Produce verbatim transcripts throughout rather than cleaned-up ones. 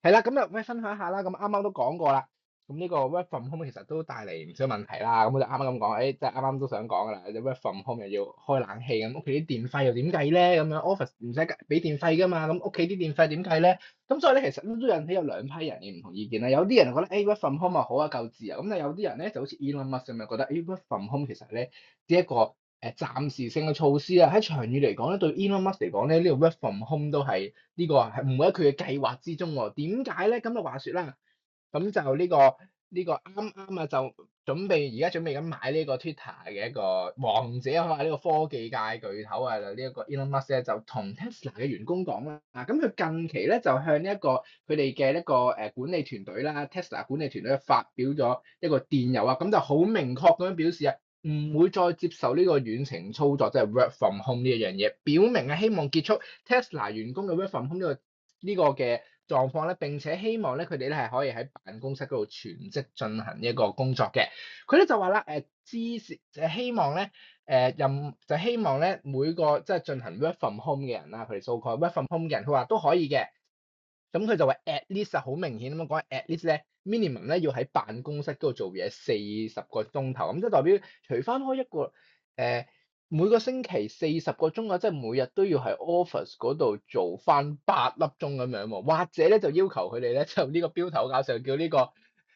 係啦，咁就喂分享下啦。咁啱啱都講過啦。咁呢個 work from home 其實都帶嚟唔少問題啦。咁我就啱啱咁講，誒即係啱啱都想講噶啦。你 work from home 又要開冷氣，咁屋企啲電費又點計咧？咁樣 office 唔使俾電費噶嘛，咁屋企啲電費點計咧？咁所以咧，其實都引起有兩批人嘅唔同意見啦。有啲人覺得誒 work from home 啊好啊夠自由，咁但係有啲人咧就好似 Elon Musk 咁樣覺得誒 work from home 其實咧只係一個誒暫時性嘅措施啊，喺長遠嚟講咧，對 Elon Musk 嚟講咧，呢個 work from home 都係呢個係唔會喺佢嘅計劃之中喎。點解咧？咁就話説啦，咁就呢個呢個啱啱啊，就準備而家準備緊買呢個 Twitter 嘅一個王者，可能呢個科技界巨頭啊，就呢一個 Elon Musk 咧，就同 Tesla 嘅員工講啦。咁佢近期咧就向呢一個佢哋嘅一個誒管理團隊啦，Tesla 管理團隊發表咗一個電郵啊，咁就好明確咁樣表示啊，唔會再接受呢個遠程操作，即係 work from home 呢一樣嘢，表明啊希望結束 Tesla 員工嘅 work from home 呢個呢個嘅狀況咧，並且希望咧佢哋咧係可以喺辦公室嗰度全職進行一個工作嘅。佢咧就話啦，誒支持就希望咧，誒任就希望咧每個即係進行 work from home 嘅人啦，佢哋 so called work from home 嘅人，佢話都可以嘅。咁佢就話 at least 啊，好明顯咁樣講，at least 咧 minimum 咧要喺辦公室嗰度做嘢四十個鐘頭，咁即係代表除翻開一個誒、呃、每個星期四十個鐘啊，即係每日都要喺 office 嗰度做翻八粒鐘咁樣喎，或者咧就要求佢哋咧就呢個標頭教授叫呢個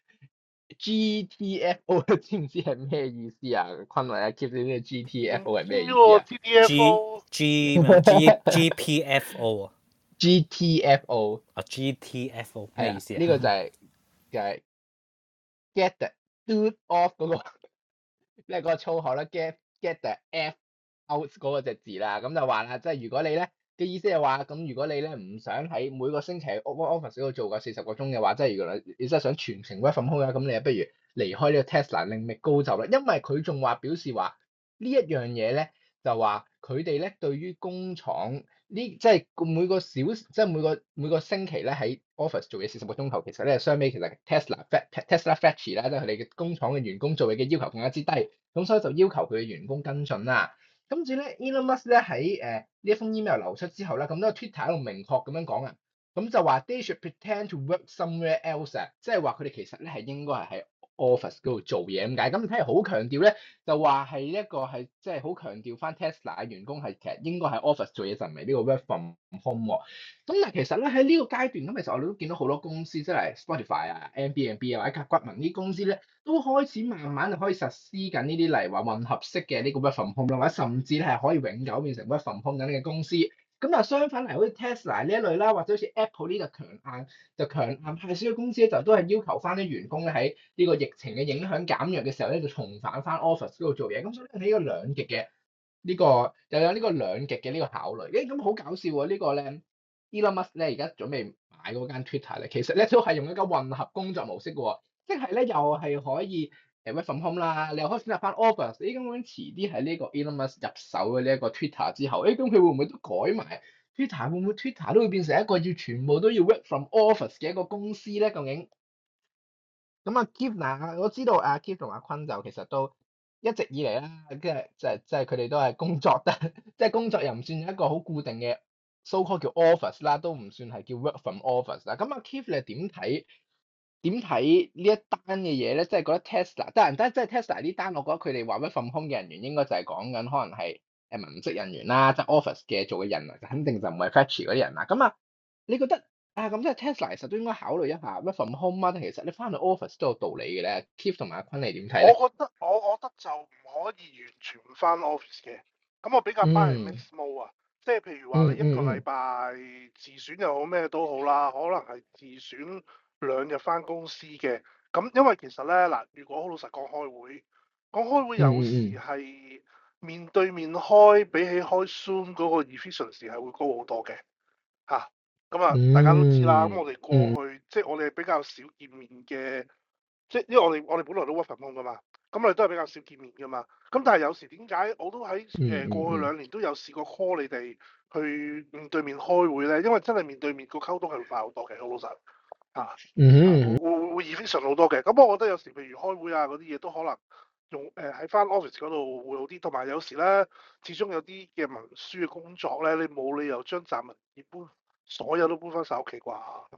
G T F O，知唔知係咩意思啊？坤偉啊，keep 呢個 G T F O 係咩意思啊？ G G G 咩 G G P F O 啊 ？G T F O 啊 G T F O 係啦， 咩意思呢、個就啊？ 係、就係、get the dude off 嗰、個，即係嗰個粗口啦，get get the F out 嗰個隻字啦，咁就話啦，即係如果你咧嘅意思係話，咁如果你咧唔想喺每個星期喺 office 嗰度做個四十個鐘嘅話，即係如果你你真係想全程 work from home 嘅，咁你不如離開呢個 Tesla 另覓高就啦，因為佢仲話表示話呢一樣嘢咧，就話佢哋咧對於工廠呢即係每個小即係每個每個星期咧喺 office 做嘢四十個鐘頭，其實咧相比其實 Tesla Tesla Factory 啦，即係佢哋嘅工廠嘅員工做嘢嘅要求更加之低，咁所以就要求佢嘅員工跟進啦。跟住咧 Elon Musk 咧喺誒呢一封 email 流出之後咧，咁都 Twitter 喺度明確咁樣講啊，咁就話 they should pretend to work somewhere else 啊，即係話佢哋其實咧係應該係喺 office 嗰度做嘢咁解，咁睇嚟好強調咧，就話係一個係即係好強調翻 Tesla 嘅員工係其實應該喺 office 做嘢，就唔係呢個 work from home 喎。咁但係其實咧喺呢個階段，咁其實我哋都見到好多公司，即係 Spotify 啊、Airbnb 啊或者甲骨文呢啲公司咧，都開始慢慢就可以實施緊呢啲例如話混合式嘅呢個 work from home 啦，或者甚至咧係可以永久變成 work from home 緊嘅公司。咁但係相反嚟，好似 Tesla 呢一類啦，或者好似 Apple 呢個強硬就強硬派少嘅公司咧，就都係要求翻啲員工咧喺呢個疫情嘅影響減弱嘅時候咧，就重返翻 office 嗰度做嘢。咁所以喺呢個兩極嘅呢個又有呢個兩極嘅呢個考慮。誒咁好搞笑喎！呢個咧 Elon Musk 咧而家準備買嗰間 Twitter 咧，其實咧都係用一個混合工作模式嘅喎，即係咧又係可以誒 work from home 啦，你又可以選擇翻 office。誒咁樣遲啲喺呢個 Elon Musk 入手嘅呢一個 Twitter 之後，誒咁佢會唔會都改埋 Twitter？會唔會 Twitter 都會變成一個要全部都要 work from office 嘅一個公司咧？究竟？咁啊 Keith 嗱，我知道阿 Keith 同阿坤就其實都一直以嚟啦，即係即係即係佢哋都係工作得，即係工作又唔算一個好固定嘅 so called 叫 office 啦，都唔算係叫 work from office 啦。咁阿 Keith 你點睇點睇呢一單嘅嘢咧？即係覺得 Tesla，但係即係 Tesla 呢單，我覺得佢哋話 work from home 嘅人員應該就係講緊可能係誒文職人員啦，即係 office 嘅做嘅人啊，肯定就唔係 factory 嗰啲人啦。咁啊，你覺得？啊，咁即係 Tesla 其實都應該考慮一下 work from home 啊，但其實你翻去 office 都有道理嘅咧。Keith 同埋阿坤你點睇咧？ 我覺得我我覺得就唔可以完全唔翻 office 嘅。咁我比較 buy 係 mix mode 啊，即係譬如話你一個禮拜自選又好咩都好啦，可能係自選兩日翻公司嘅。咁因為其實咧嗱，如果好老實講開會，講開會有時係面對面開，比起開 Zoom 嗰個 efficiency 係會高好多嘅嚇。咁啊，大家都知啦。咁我哋過去即係我哋比較少見面嘅。即係因為我哋我哋本來都 work from home 噶嘛，咁我哋都係比較少見面噶嘛。咁但係有時點解我都喺誒、呃、過去兩年都有試過 call 你哋去面對面開會咧？因為真係面對面個溝通係會快好多嘅，好老實嚇，啊嗯， 會會 efficient 好多嘅。咁我覺得有時譬如開會啊嗰啲嘢都可能用誒喺翻 office 嗰度會好啲，同埋有，有時咧始終有啲嘅文書嘅工作咧，你冇理由將雜文件搬所有都搬翻晒屋企啩。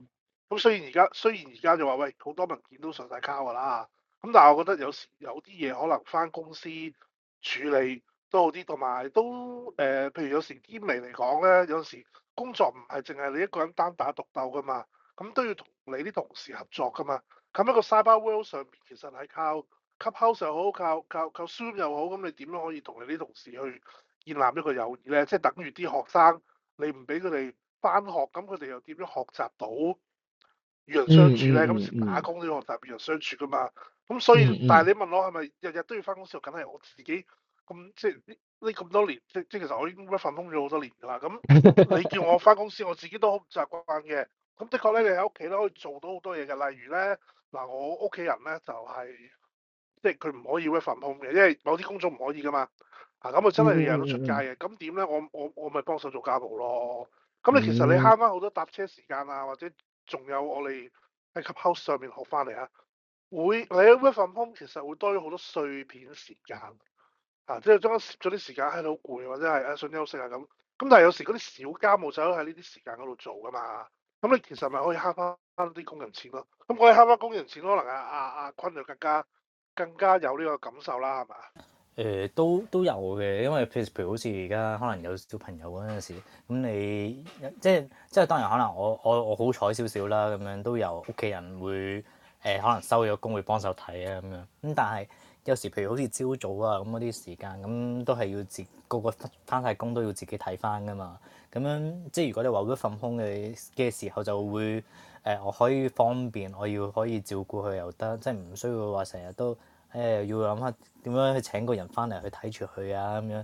咁雖然而家雖然而家就話喂好多文件都上晒卡㗎啦，咁但係我覺得有時有啲嘢可能翻公司處理都好啲，同埋都誒、呃，譬如有時啲微嚟講咧，有時工作唔係淨係你一個人單打獨鬥㗎嘛，咁都要同你啲同事合作㗎嘛。咁一個 cyber world 上面其實係靠 Clubhouse 又好，靠靠靠 Zoom 又好，咁你點樣可以同你啲同事去建立一個友誼咧？即係等於啲學生，你唔俾佢哋翻學，咁佢哋又點樣學習到與人相處咧？咁時打工都要學習與人相處㗎嘛。咁所以，但係你問我係咪日日都要翻公司？梗係我自己咁即係呢呢咁多年，即即其實我已經 work from home 咗好多年㗎啦。咁你叫我翻公司，我自己都好唔習慣嘅。咁的確咧，你喺屋企咧可以做到好多嘢嘅，例如咧嗱，我屋企人咧就係、即係佢唔可以 work from home 嘅，因為某啲工作唔可以㗎嘛。啊，咁啊真係日日都出街嘅。咁點咧？我我我咪幫手做家務咯。咁你其實你慳翻好多搭車時間啊，或者仲有我哋喺 Clubhouse 上面學翻嚟啊。會，你喺 work from home 其實會多咗好多碎片時間，啊，即係中間攝咗啲時間喺度好攰，或者係誒想休息啊咁。咁但係有時嗰啲小家務就喺呢啲時間嗰度做㗎嘛。咁你其實咪可以慳翻啲工人錢咯。咁可以慳翻工人錢，可能阿阿阿坤就更加更加有呢個感受啦，係嘛？ 誒、呃、都都有嘅，因為譬如譬如好似而家可能有小朋友嗰陣時，咁你即係即係當然可能我我我好彩少少啦，咁樣都有屋企人會誒、呃、可能收咗工會幫手睇啊咁樣。咁但係有時譬如好似朝早啊咁嗰啲時間，咁都係要自個個翻晒工都要自己睇翻噶嘛。咁樣即係如果你話嗰份工嘅嘅時候就會誒、呃、我可以方便，我要可以照顧佢又得，即係唔需要話成日都誒、呃、要諗下點樣去請個人翻嚟去睇住佢啊咁樣。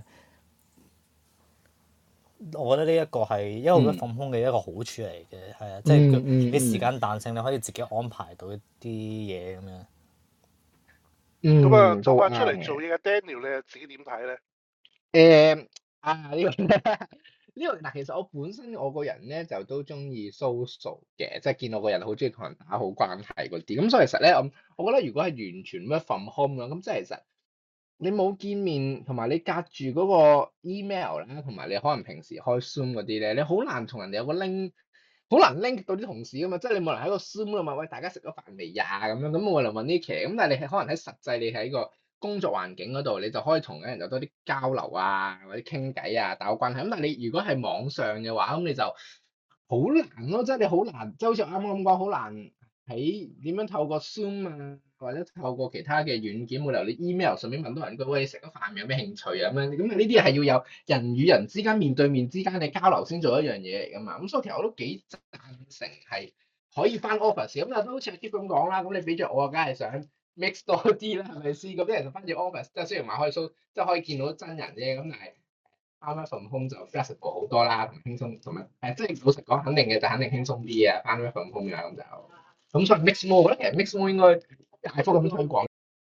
我覺得呢一個係一個work from home嘅一個好處嚟嘅，係啊、嗯，即係佢啲時間彈性，你可以自己安排到一啲嘢咁樣。 咁啊、 嗯， 就快都啱嘅。 出嚟做嘢嘅 Daniel，你又自己點睇咧？ 誒啊呢個呢個嗱，其實我本身我個人咧就都中意 social 嘅，即係見我個人好中意同人打好關係嗰啲。咁所以其實咧，我我覺得如果係完全 work from home 啦，咁即係其實你冇見面，同埋你隔住嗰個 email 啦，同埋你可能平時開 Zoom 嗰啲咧，你好難同人哋有個 link，好難 link 到啲同事噶嘛。即係你冇人喺個 Zoom 度問喂大家食咗飯未呀咁樣，咁冇人問呢期。咁但係你係可能喺實際你喺個工作環境嗰度，你就可以同人有多啲交流啊，或者傾偈啊，打好關係。咁但係你如果係網上嘅話，咁你就好難咯，即係你好難，即係好似啱啱咁講，好難喺點樣透過 Zoom 啊，或者透過其他嘅軟件，冇理由你 email 上面問到人句喂你食咗飯未，有咩興趣啊咁樣。咁啊呢啲係要有人與人之間面對面之間嘅交流先做一樣嘢嚟㗎嘛。咁所以其實我都幾贊成係可以翻 office 咁，但係都好似阿 Keep 咁講啦。咁你俾咗我，梗係想 mix 多啲啦，係咪先？咁啲人就翻住 office，即係雖然話可以 show，即係可以見到真人啫，咁但係翻翻份工就 flexible 好多啦，同輕鬆同埋誒，即係老實講，肯定嘅就肯定輕鬆啲啊，翻翻份工嘅咁就咁，所以 mix more，我覺得其實 mix more 應該大幅咁推廣。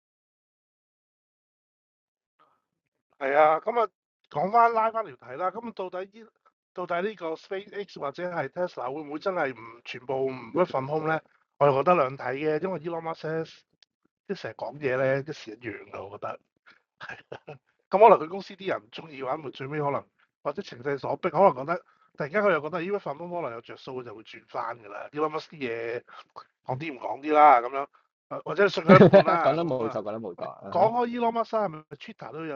係啊，咁啊講翻拉翻條題啦。咁到底依到底呢個 SpaceX 或者係 Tesla 會唔會真係唔全部唔 work from home 咧？我又覺得兩睇嘅，因為 Elon Musk 即係成日講嘢咧，一時一樣嘅，我覺得。咁可能佢公司啲人唔中意嘅話，咪最尾可能或者情勢所逼，可能覺得突然間佢又覺得 work from home 可能有着數，就會轉翻㗎啦。Elon Musk 啲嘢講啲唔講啲啦，咁樣，或者信佢一半啦。 講得冇錯，講得冇錯。 講開 Elon Musk 係咪 Twitter 都有？